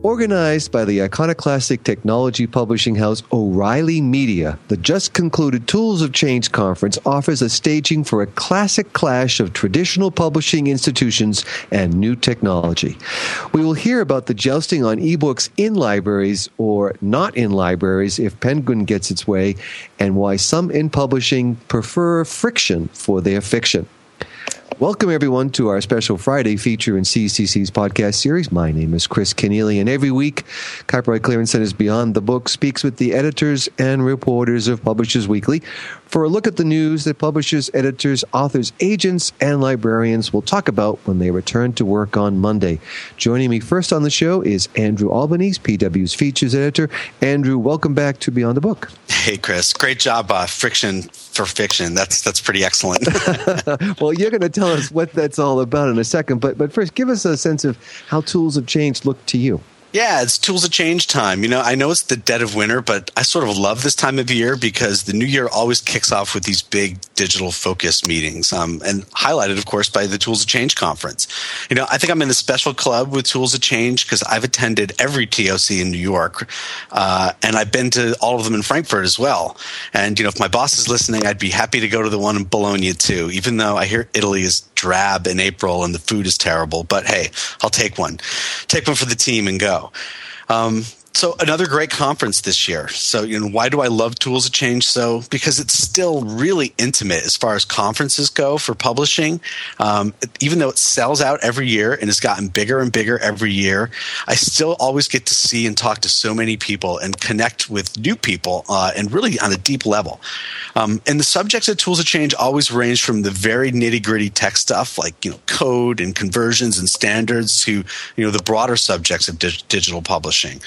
Organized by the iconoclastic technology publishing house O'Reilly Media, the just concluded Tools of Change conference offers a staging for a classic clash of traditional publishing institutions and new technology. We will hear about the jousting on ebooks in libraries or not in libraries if Penguin gets its way, and why some in publishing prefer friction for their fiction. Welcome, everyone, to our special Friday feature in CCC's podcast series. My name is Chris Kenneally, and every week, Copyright Clearance Center's Beyond the Book speaks with the editors and reporters of Publishers Weekly for a look at the news that publishers, editors, authors, agents, and librarians will talk about when they return to work on Monday. Joining me first on the show is Andrew Albanese, PW's features editor. Andrew, welcome back to Beyond the Book. Hey, Chris. Great job. Friction for fiction. That's pretty excellent. Well, you're going to tell us what that's all about in a second, but first, give us a sense of how Tools of Change look to you. Yeah, it's Tools of Change time. You know, I know it's the dead of winter, but I sort of love this time of year because the new year always kicks off with these big digital focus meetings, and highlighted, of course, by the Tools of Change conference. You know, I think I'm in a special club with Tools of Change because I've attended every TOC in New York, and I've been to all of them in Frankfurt as well. And, you know, if my boss is listening, I'd be happy to go to the one in Bologna too, even though I hear Italy is drab in April and the food is terrible. But hey, I'll take one. Take one for the team and go. So another great conference this year. So, you know, why do I love Tools of Change? So, because it's still really intimate as far as conferences go for publishing. Even though it sells out every year and has gotten bigger and bigger every year, I still always get to see and talk to so many people and connect with new people, and really on a deep level. And the subjects of Tools of Change always range from the very nitty-gritty tech stuff like, you know, code and conversions and standards to, you know, the broader subjects of digital publishing.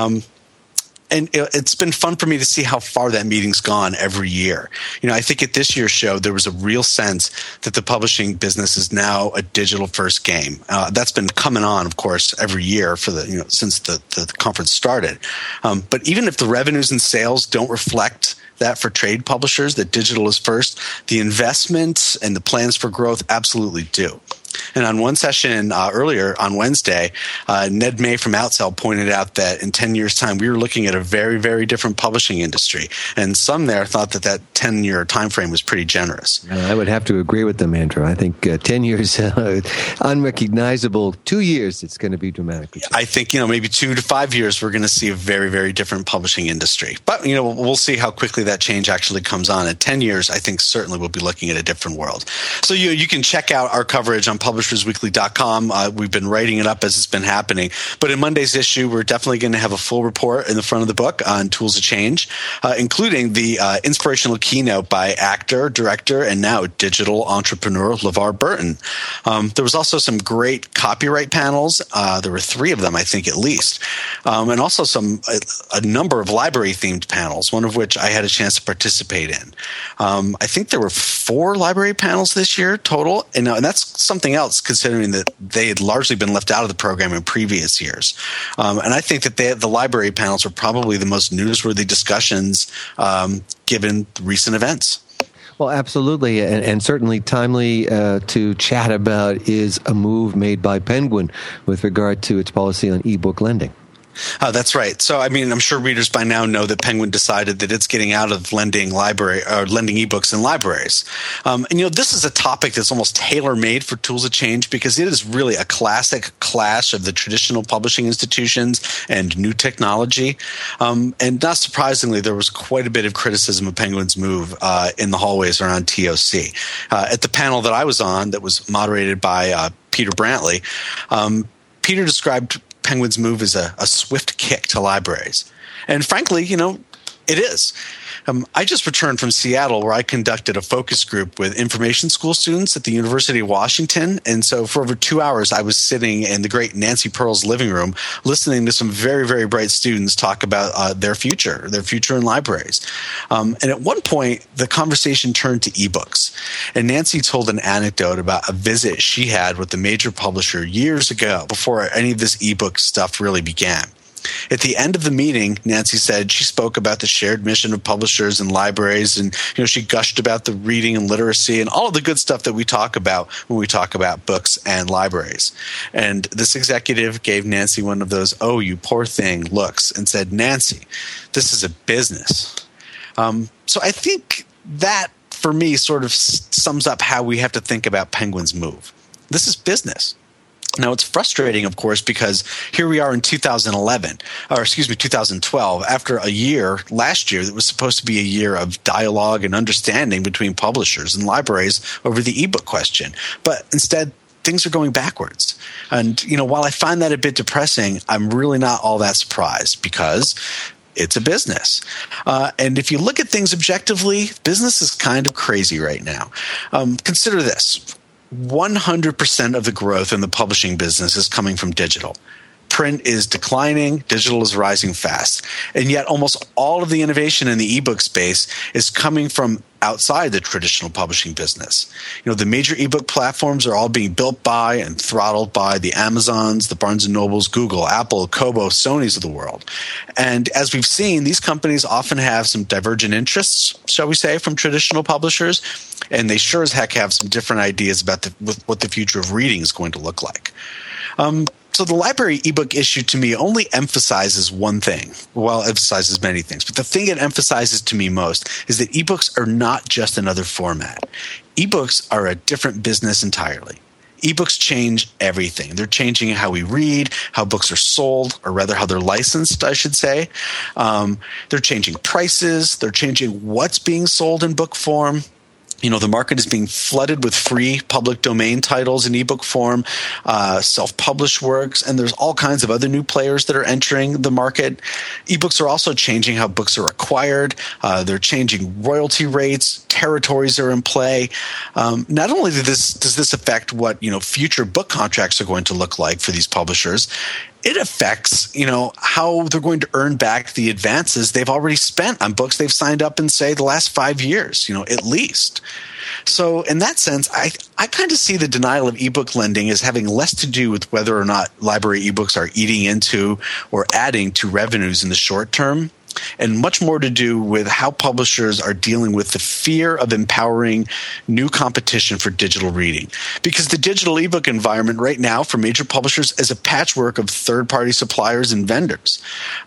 And it's been fun for me to see how far that meeting's gone every year. You know, I think at this year's show, there was a real sense that the publishing business is now a digital first game. That's been coming on, of course, every year for since the conference started. But even if the revenues and sales don't reflect that for trade publishers, that digital is first, the investments and the plans for growth absolutely do. And on one session earlier on Wednesday, Ned May from Outsell pointed out that in 10 years' time, we were looking at a very, very different publishing industry. And some there thought that 10-year time frame was pretty generous. I would have to agree with them, Andrew. I think 10 years, unrecognizable. 2 years, it's going to be dramatic. I think, you know, maybe 2 to 5 years, we're going to see a very, very different publishing industry. But, you know, we'll see how quickly that change actually comes on. At 10 years, I think certainly we'll be looking at a different world. So you can check out our coverage on publishersweekly.com. We've been writing it up as it's been happening. But in Monday's issue, we're definitely going to have a full report in the front of the book on Tools of Change, including the inspirational keynote by actor, director, and now digital entrepreneur LeVar Burton. There was also some great copyright panels. There were 3 of them, I think, at least. And also a number of library-themed panels, one of which I had a chance to participate in. I think there were 4 library panels this year total, and that's something else, considering that they had largely been left out of the program in previous years. And I think that the library panels were probably the most newsworthy discussions given recent events. Well, absolutely, and certainly timely to chat about is a move made by Penguin with regard to its policy on ebook lending. That's right. So, I mean, I'm sure readers by now know that Penguin decided that it's getting out of lending ebooks in libraries. And, you know, this is a topic that's almost tailor-made for Tools of Change because it is really a classic clash of the traditional publishing institutions and new technology. And not surprisingly, there was quite a bit of criticism of Penguin's move in the hallways around TOC. At the panel that I was on that was moderated by Peter Brantley, Peter described Penguin's move is a swift kick to libraries. And frankly, you know, it is. I just returned from Seattle where I conducted a focus group with information school students at the University of Washington. And so for over 2 hours, I was sitting in the great Nancy Pearl's living room, listening to some very, very bright students talk about their future in libraries. And at one point, the conversation turned to ebooks. And Nancy told an anecdote about a visit she had with a major publisher years ago before any of this ebook stuff really began. At the end of the meeting, Nancy said she spoke about the shared mission of publishers and libraries, and she gushed about the reading and literacy and all of the good stuff that we talk about when we talk about books and libraries. And this executive gave Nancy one of those, "Oh, you poor thing" looks and said, "Nancy, this is a business." So I think that, for me, sort of sums up how we have to think about Penguin's move. This is business. Now, it's frustrating, of course, because here we are in 2012, after a year, last year, that was supposed to be a year of dialogue and understanding between publishers and libraries over the ebook question. But instead, things are going backwards. And, while I find that a bit depressing, I'm really not all that surprised, because it's a business. And if you look at things objectively, business is kind of crazy right now. Consider this. 100% of the growth in the publishing business is coming from digital. Print is declining, digital is rising fast. And yet almost all of the innovation in the ebook space is coming from outside the traditional publishing business. The major ebook platforms are all being built by and throttled by the Amazons, the Barnes & Nobles, Google, Apple, Kobo, Sonys of the world. And as we've seen, these companies often have some divergent interests, shall we say, from traditional publishers, and they sure as heck have some different ideas about what the future of reading is going to look like. So the library ebook issue, to me, only emphasizes one thing. Well, it emphasizes many things, but the thing it emphasizes to me most is that ebooks are not just another format. Ebooks are a different business entirely. Ebooks change everything. They're changing how we read, how books are sold, or rather how they're licensed, I should say. They're changing prices. They're changing what's being sold in book form. The market is being flooded with free public domain titles in ebook form, self-published works, and there's all kinds of other new players that are entering the market. Ebooks are also changing how books are acquired. They're changing royalty rates. Territories are in play. Not only does this affect what future book contracts are going to look like for these publishers, it affects, how they're going to earn back the advances they've already spent on books they've signed up in, say, the last 5 years, at least. So in that sense, I kind of see the denial of ebook lending as having less to do with whether or not library ebooks are eating into or adding to revenues in the short term, and much more to do with how publishers are dealing with the fear of empowering new competition for digital reading. Because the digital ebook environment right now for major publishers is a patchwork of third-party suppliers and vendors.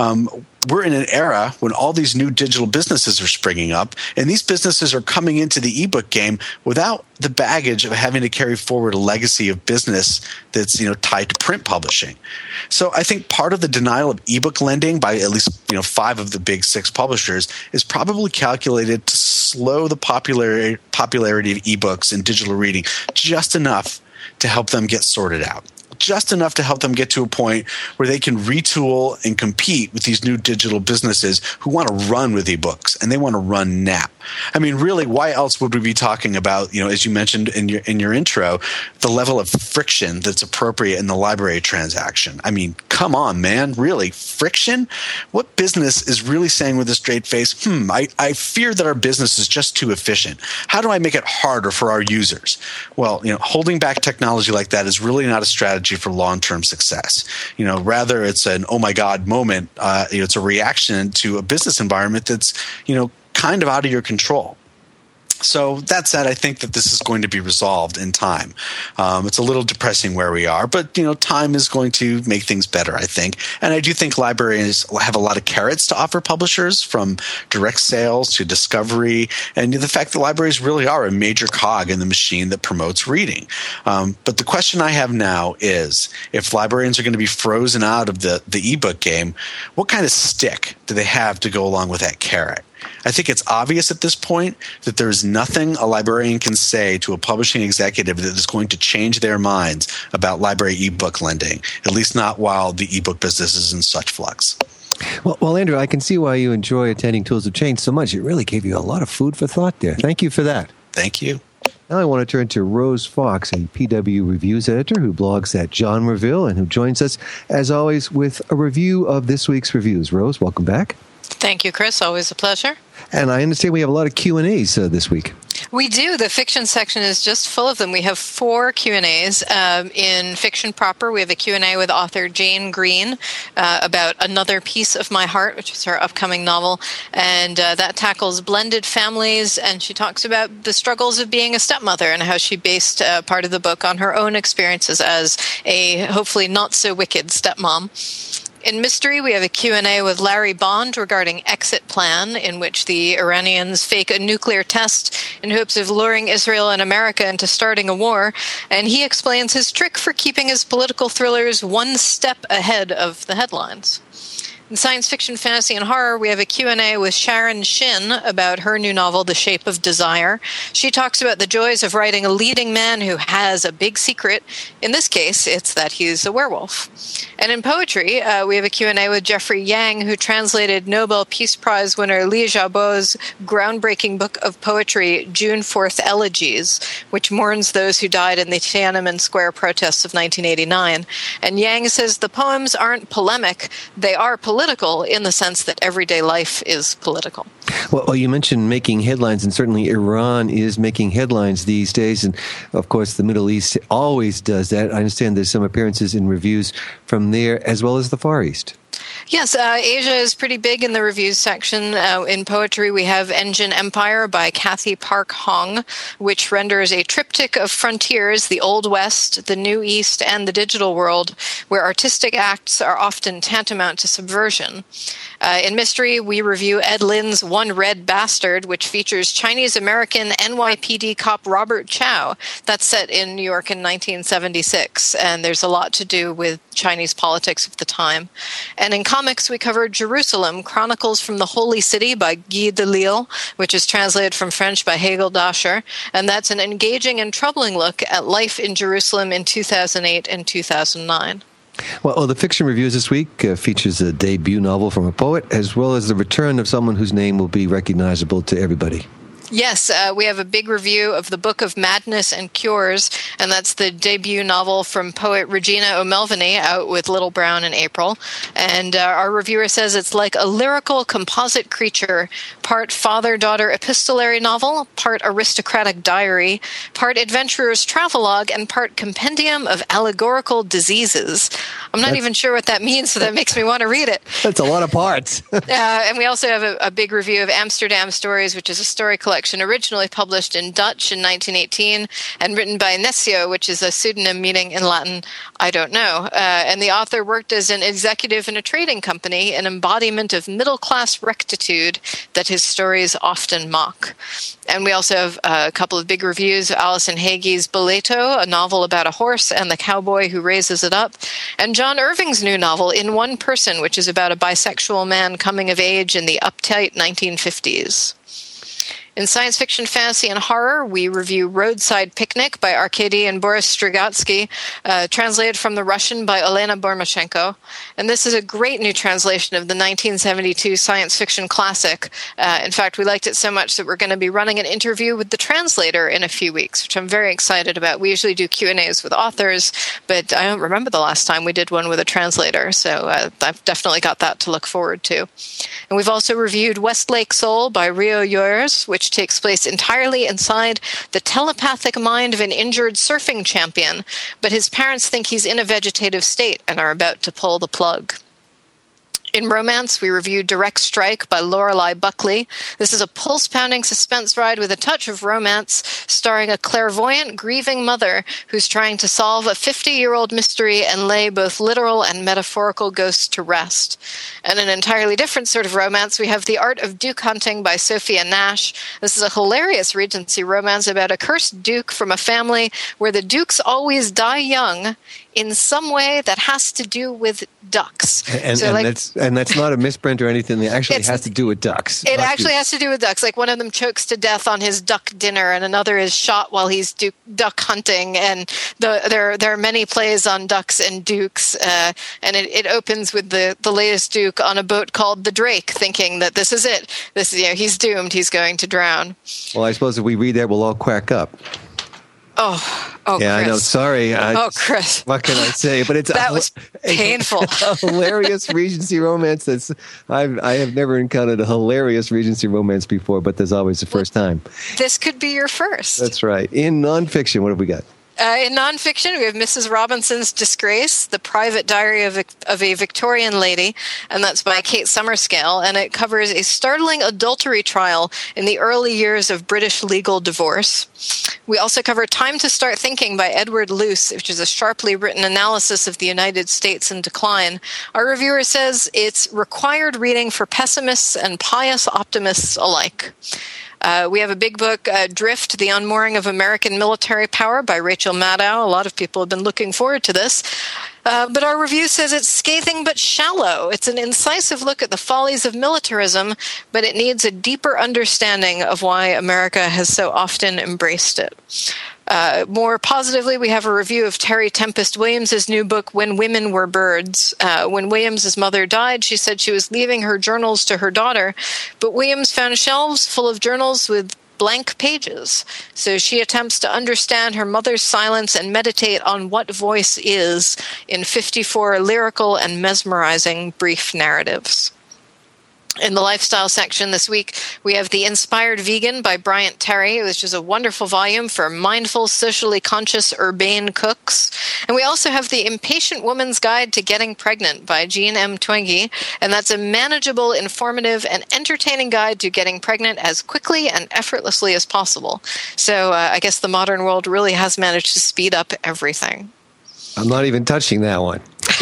We're in an era when all these new digital businesses are springing up, and these businesses are coming into the ebook game without the baggage of having to carry forward a legacy of business that's tied to print publishing. So I think part of the denial of ebook lending by at least 5 of the big 6 publishers is probably calculated to slow the popularity of ebooks and digital reading just enough to help them get sorted out. Just enough to help them get to a point where they can retool and compete with these new digital businesses who want to run with ebooks, and they want to run now. I mean, really, why else would we be talking about, as you mentioned in your intro, the level of friction that's appropriate in the library transaction? I mean, come on, man, really, friction? What business is really saying with a straight face, I fear that our business is just too efficient. How do I make it harder for our users? Well, holding back technology like that is really not a strategy for long-term success. Rather it's an oh my God moment. It's a reaction to a business environment that's, kind of out of your control. So that said, I think that this is going to be resolved in time. It's a little depressing where we are, but time is going to make things better, I think. And I do think libraries have a lot of carrots to offer publishers, from direct sales to discovery, and the fact that libraries really are a major cog in the machine that promotes reading. But the question I have now is, if librarians are going to be frozen out of the ebook game, what kind of stick do they have to go along with that carrot? I think it's obvious at this point that there's nothing a librarian can say to a publishing executive that is going to change their minds about library ebook lending, at least not while the ebook business is in such flux. Well, Andrew, I can see why you enjoy attending Tools of Change so much. It really gave you a lot of food for thought there. Thank you for that. Thank you. Now I want to turn to Rose Fox, a PW Reviews editor who blogs at Genreville and who joins us, as always, with a review of this week's reviews. Rose, welcome back. Thank you, Chris. Always a pleasure. And I understand we have a lot of Q&As this week. We do. The fiction section is just full of them. We have 4 Q&As. In fiction proper, we have a Q&A with author Jane Green about Another Piece of My Heart, which is her upcoming novel. And that tackles blended families, and she talks about the struggles of being a stepmother and how she based part of the book on her own experiences as a hopefully not-so-wicked stepmom. In mystery, we have a Q&A with Larry Bond regarding Exit Plan, in which the Iranians fake a nuclear test in hopes of luring Israel and America into starting a war, and he explains his trick for keeping his political thrillers one step ahead of the headlines. In science fiction, fantasy, and horror, we have a Q&A with Sharon Shin about her new novel, The Shape of Desire. She talks about the joys of writing a leading man who has a big secret. In this case, it's that he's a werewolf. And in poetry, we have a Q&A with Jeffrey Yang, who translated Nobel Peace Prize winner Liu Xiaobo's groundbreaking book of poetry, June 4th Elegies, which mourns those who died in the Tiananmen Square protests of 1989. And Yang says the poems aren't polemic, they are political in the sense that everyday life is political. Well, you mentioned making headlines, and certainly Iran is making headlines these days. And, of course, the Middle East always does that. I understand there's some appearances in reviews from there as well as the Far East. Yes, Asia is pretty big in the reviews section. In poetry, we have Engine Empire by Kathy Park Hong, which renders a triptych of frontiers, the Old West, the New East, and the digital world, where artistic acts are often tantamount to subversion. In mystery, we review Ed Lin's One Red Bastard, which features Chinese-American NYPD cop Robert Chow. That's set in New York in 1976, and there's a lot to do with Chinese politics of the time. And in comics, we covered Jerusalem, Chronicles from the Holy City by Guy Delisle, which is translated from French by Hegel Dasher, and that's an engaging and troubling look at life in Jerusalem in 2008 and 2009. Well, the fiction reviews this week features a debut novel from a poet, as well as the return of someone whose name will be recognizable to everybody. Yes, we have a big review of the Book of Madness and Cures, and that's the debut novel from poet Regina O'Melveny, out with Little Brown in April. And our reviewer says it's like a lyrical composite creature, part father-daughter epistolary novel, part aristocratic diary, part adventurer's travelogue, and part compendium of allegorical diseases. I'm not even sure what that means, so that makes me want to read it. That's a lot of parts. And we also have a big review of Amsterdam Stories, which is a story collection originally published in Dutch in 1918 and written by Necio, which is a pseudonym meaning in Latin, I don't know. And the author worked as an executive in a trading company, an embodiment of middle-class rectitude that his stories often mock. And we also have a couple of big reviews of Alison Haigie's Boleto, a novel about a horse and the cowboy who raises it up, and John Irving's new novel, In One Person, which is about a bisexual man coming of age in the uptight 1950s. In science fiction, fantasy, and horror, we review Roadside Picnic by Arkady and Boris Strugatsky, translated from the Russian by Elena Bormashenko. And this is a great new translation of the 1972 science fiction classic. In fact, we liked it so much that we're going to be running an interview with the translator in a few weeks, which I'm very excited about. We usually do Q&As with authors, but I don't remember the last time we did one with a translator, so I've definitely got that to look forward to. And we've also reviewed Westlake Soul by Rio Yoers, which takes place entirely inside the telepathic mind of an injured surfing champion, but his parents think he's in a vegetative state and are about to pull the plug. In romance, we reviewed Direct Strike by Lorelei Buckley. This is a pulse-pounding suspense ride with a touch of romance, starring a clairvoyant, grieving mother who's trying to solve a 50-year-old mystery and lay both literal and metaphorical ghosts to rest. And an entirely different sort of romance, we have The Art of Duke Hunting by Sophia Nash. This is a hilarious Regency romance about a cursed duke from a family where the dukes always die young in some way that has to do with ducks. And that's not a misprint or anything. It actually has to do with ducks. It actually has to do with ducks. Like one of them chokes to death on his duck dinner, and another is shot while he's duck hunting. And there are many plays on ducks and dukes. And it opens with the latest duke on a boat called the Drake, thinking that this is it. This is, he's doomed. He's going to drown. Well, I suppose if we read that, we'll all quack up. Oh, yeah, Chris. I know. Sorry. Chris. What can I say? But it's that was painful. A hilarious Regency romance. I have never encountered a hilarious Regency romance before, but there's always the first time. This could be your first. That's right. In nonfiction, what have we got? In nonfiction, we have Mrs. Robinson's Disgrace, The Private Diary of a Victorian Lady, and that's by Kate Summerscale, and it covers a startling adultery trial in the early years of British legal divorce. We also cover Time to Start Thinking by Edward Luce, which is a sharply written analysis of the United States in decline. Our reviewer says it's required reading for pessimists and pious optimists alike. We have a big book, Drift, The Unmooring of American Military Power by Rachel Maddow. A lot of people have been looking forward to this. But our review says it's scathing but shallow. It's an incisive look at the follies of militarism, but it needs a deeper understanding of why America has so often embraced it. More positively, we have a review of Terry Tempest Williams' new book, When Women Were Birds. When Williams' mother died, she said she was leaving her journals to her daughter, but Williams found shelves full of journals with blank pages. So she attempts to understand her mother's silence and meditate on what voice is in 54 lyrical and mesmerizing brief narratives. In the lifestyle section this week, we have The Inspired Vegan by Bryant Terry, which is a wonderful volume for mindful, socially conscious, urbane cooks. And we also have The Impatient Woman's Guide to Getting Pregnant by Jean M. Twenge, and that's a manageable, informative, and entertaining guide to getting pregnant as quickly and effortlessly as possible. So I guess the modern world really has managed to speed up everything. I'm not even touching that one.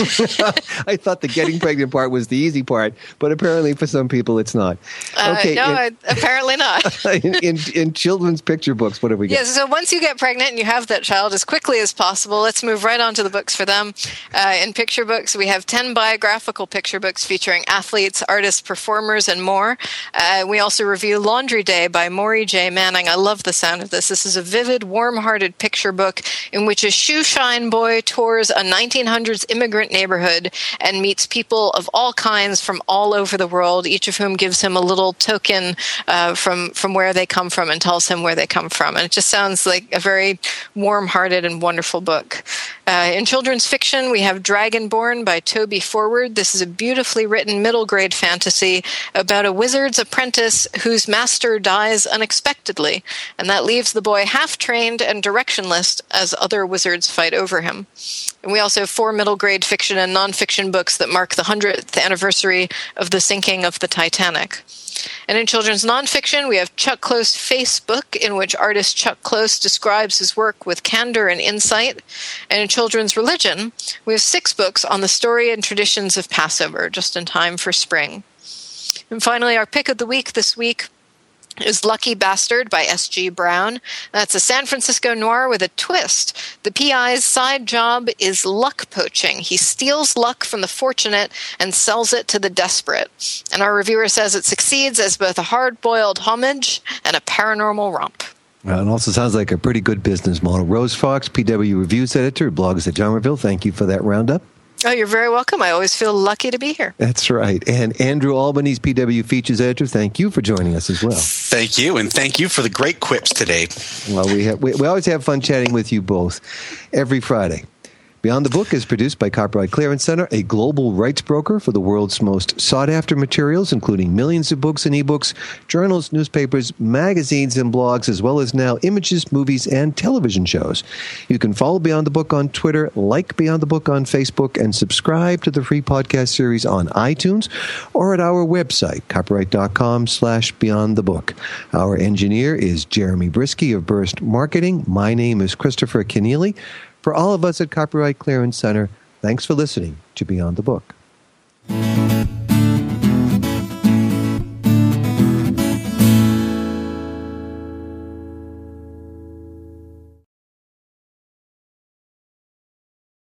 I thought the getting pregnant part was the easy part, but apparently for some people it's not. Okay, apparently not. in children's picture books, what have we got? Yeah, so once you get pregnant and you have that child as quickly as possible, let's move right on to the books for them. In picture books, we have 10 biographical picture books featuring athletes, artists, performers, and more. We also review Laundry Day by Maury J. Manning. I love the sound of this. This is a vivid, warm-hearted picture book in which a shoeshine boy tours a 1900s immigrant neighborhood and meets people of all kinds from all over the world, each of whom gives him a little token from where they come from and tells him where they come from. And it just sounds like a very warm-hearted and wonderful book. In children's fiction, we have Dragonborn by Toby Forward. This is a beautifully written middle-grade fantasy about a wizard's apprentice whose master dies unexpectedly, and that leaves the boy half-trained and directionless as other wizards fight over him. And we also have 4 middle-grade fiction and nonfiction books that mark the 100th anniversary of the sinking of the Titanic. And in children's nonfiction, we have Chuck Close Facebook, in which artist Chuck Close describes his work with candor and insight. And in children's religion, we have 6 books on the story and traditions of Passover, just in time for spring. And finally, our pick of the week this week is Lucky Bastard by S.G. Brown. That's a San Francisco noir with a twist. The PI's side job is luck poaching. He steals luck from the fortunate and sells it to the desperate. And our reviewer says it succeeds as both a hard-boiled homage and a paranormal romp. Well, it also sounds like a pretty good business model. Rose Fox, PW Reviews Editor, blogs at Johnville. Thank you for that roundup. Oh, you're very welcome. I always feel lucky to be here. That's right. And Andrew Albanese, PW Features Editor, thank you for joining us as well. Thank you, and thank you for the great quips today. Well, we always have fun chatting with you both every Friday. Beyond the Book is produced by Copyright Clearance Center, a global rights broker for the world's most sought-after materials, including millions of books and ebooks, journals, newspapers, magazines, and blogs, as well as now images, movies, and television shows. You can follow Beyond the Book on Twitter, like Beyond the Book on Facebook, and subscribe to the free podcast series on iTunes or at our website, copyright.com/Beyond the Book. Our engineer is Jeremy Brisky of Burst Marketing. My name is Christopher Keneally. For all of us at Copyright Clearance Center, thanks for listening to Beyond the Book.